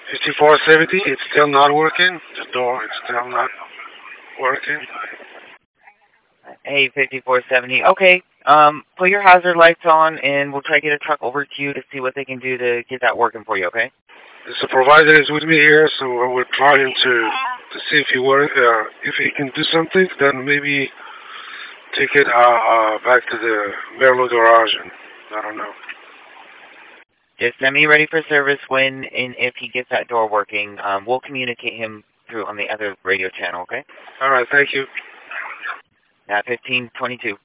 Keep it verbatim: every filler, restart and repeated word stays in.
fifty-four seventy, it's still not working. The door is still not working. Hey, fifty-four seventy. Okay. Um, put your hazard lights on, and we'll try to get a truck over to you to see what they can do to get that working for you. Okay? The supervisor is with me here, so we're trying to to see if he work, uh, if he can do something. Then maybe take it uh, uh, back to the Merlo garage, and I don't know. Just send me ready for service when and if he gets that door working. Um, we'll communicate him through on the other radio channel. Okay? All right, thank you. At fifteen twenty-two.